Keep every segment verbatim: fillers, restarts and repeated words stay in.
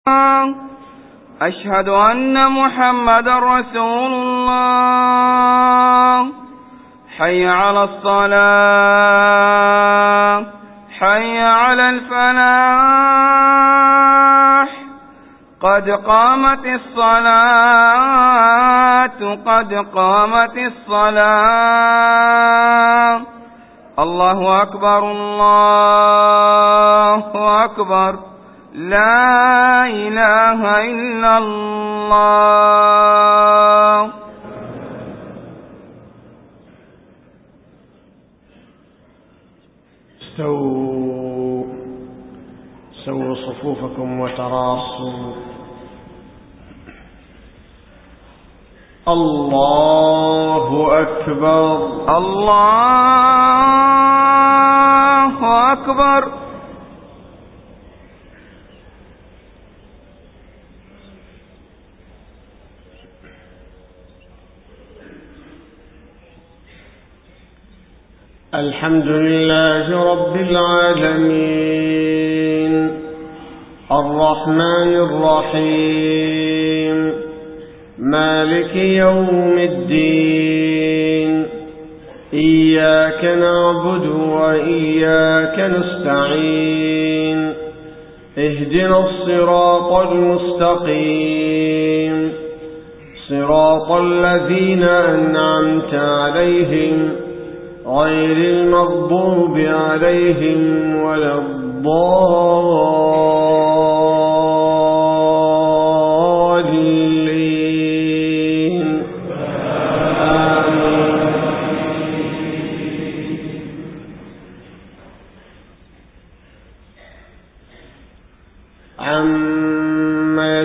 أشهد أن محمدا رسول الله. حي على الصلاة، حي على الفلاح، قد قامت الصلاة، قد قامت الصلاة. الله أكبر، الله أكبر، لا إله إلا الله. استووا سووا صفوفكم وتراصوا. الله أكبر، الله أكبر. الحمد لله رب العالمين، الرحمن الرحيم، مالك يوم الدين. إياك نعبد وإياك نستعين، اهدنا الصراط المستقيم، صراط الذين أنعمت عليهم غير المغضوب عليهم ولا الضالين. آمين. عما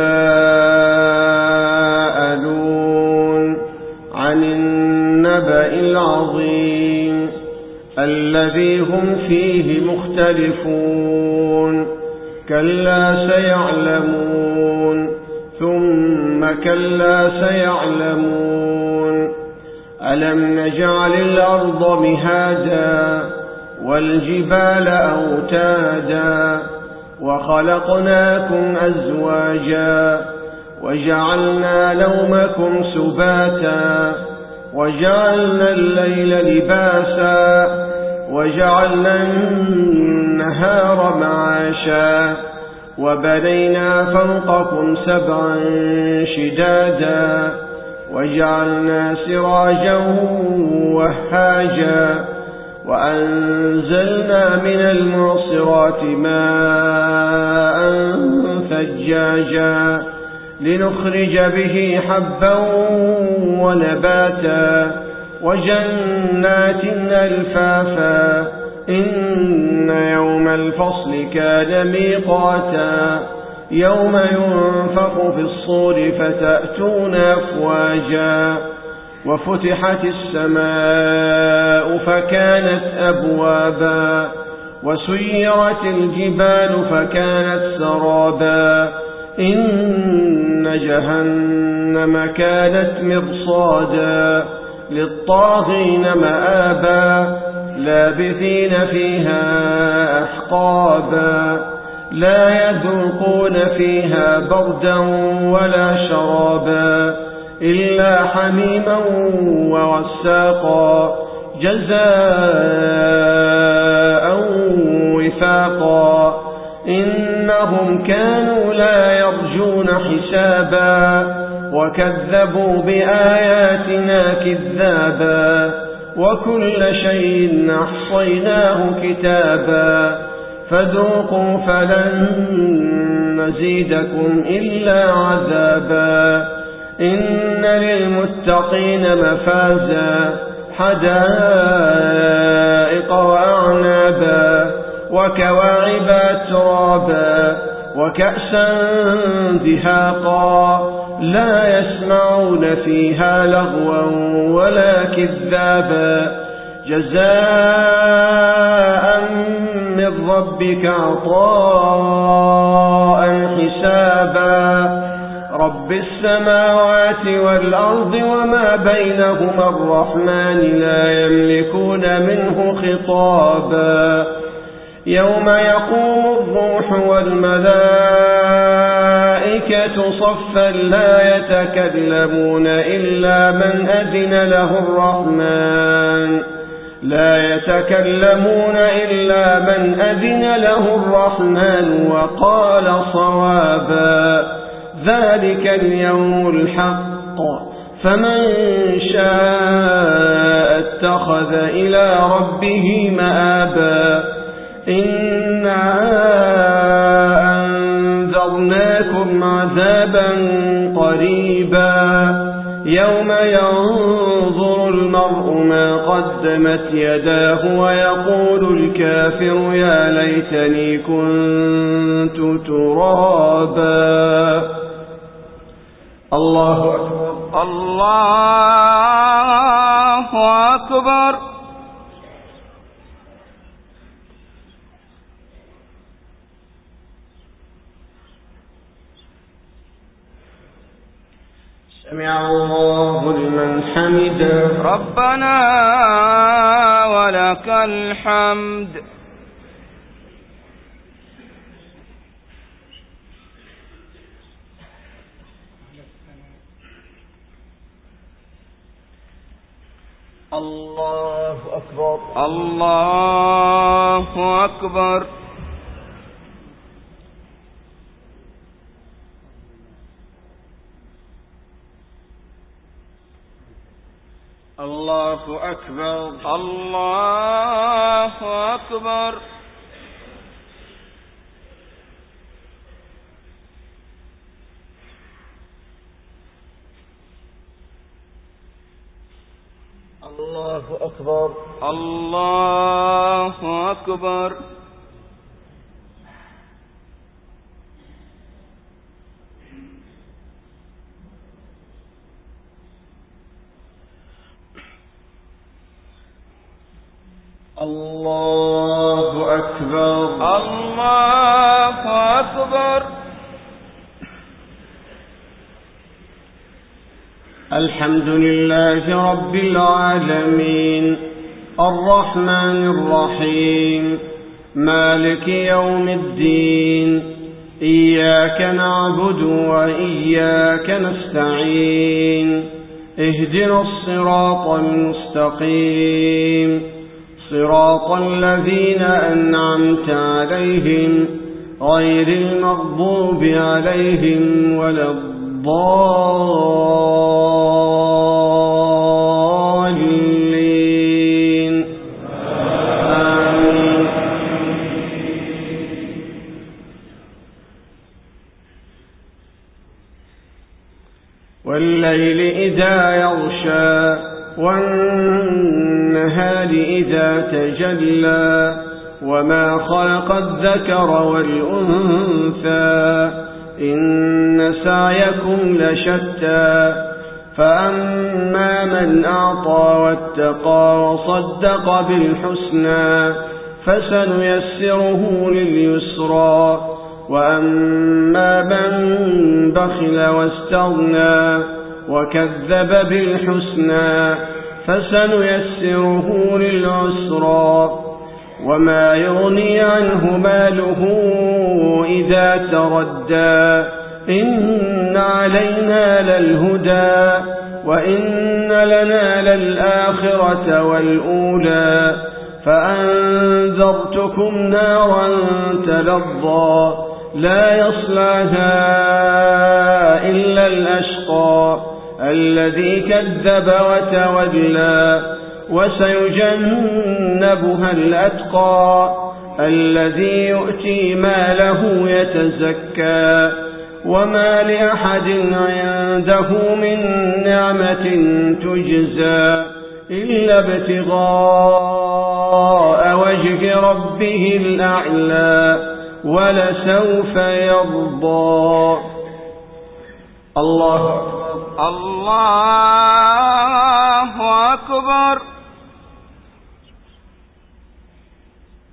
يتساءلون عن النبأ العظيم الذي هم فيه مختلفون. كلا سيعلمون، ثم كلا سيعلمون. ألم نجعل الأرض مهادا والجبال أوتادا وخلقناكم أزواجا وجعلنا نومكم سباتا وجعلنا الليل لباسا وجعلنا النهار معاشا وبنينا فوقكم سبعا شدادا وجعلنا سراجا وهاجا وأنزلنا من المعصرات ماء ثجاجا لنخرج به حبا ونباتا وجنات ألفافا. إن يوم الفصل كان ميقاتا، يوم ينفخ في الصور فتأتون أفواجا وفتحت السماء فكانت أبوابا وسيرت الجبال فكانت سرابا. إن جهنم كانت مرصادا للطاغين مآبا لابثين فيها أحقابا لا يذوقون فيها بردا ولا شرابا إلا حميما وغساقا جزاء وفاقا. إنهم كانوا لا يرجون حسابا وكذبوا بآياتنا كذابا وكل شيء أحصيناه كتابا فذوقوا فلن نزيدكم إلا عذابا. إن للمتقين مفازا حدائق وأعنابا وكواعب أترابا وكأسا دهاقا لا يسمعون فيها لغوا ولا كذابا جزاء من ربك عطاء حسابا. رب السماوات والأرض وما بينهما الرحمن لا يملكون منه خطابا. يوم يقوم الروح والملائكة صفا لا يتكلمون إلا من أذن له الرحمن لا يتكلمون إلا من أذن له الرحمن وقال صوابا ذلك اليوم الحق فمن شاء اتخذ إلى ربه مآبا إنا أنذرناكم عذابا قريبا يوم ينظر المرء ما قدمت يداه ويقول الكافر يا ليتني كنت ترابا. الله أكبر. الله أكبر. سمع الله لمن حمده. ربنا ولك الحمد. الله أكبر. الله أكبر. الله أكبر. الله أكبر. الله أكبر. الله أكبر. الله أكبر. الله أكبر. الحمد لله رب العالمين الرحمن الرحيم مالك يوم الدين إياك نعبد وإياك نستعين اهدنا الصراط المستقيم صراط الذين أنعمت عليهم غير المغضوب عليهم ولا الضالين آمين. والليل إذا يغشى والنهار إذا تجلى وما خلق الذكر والأنثى إن سعيكم لشتى فأما من أعطى واتقى وصدق بالحسنى فسنيسره لليسرى وأما من بخل واستغنى وكذب بالحسنى فسنيسره للعسرى وما يغني عنه ماله إذا تردى إن علينا للهدى وإن لنا للآخرة والأولى فأنذرتكم نارا تلظى لا يصلاها إلا الأشقى الذي كذب وتولى وسيجنبها الأتقى الذي يؤتي ماله يتزكى وما لأحد عنده من نعمة تجزى إلا ابتغاء وجه ربه الأعلى ولسوف يرضى. الله الله أكبر.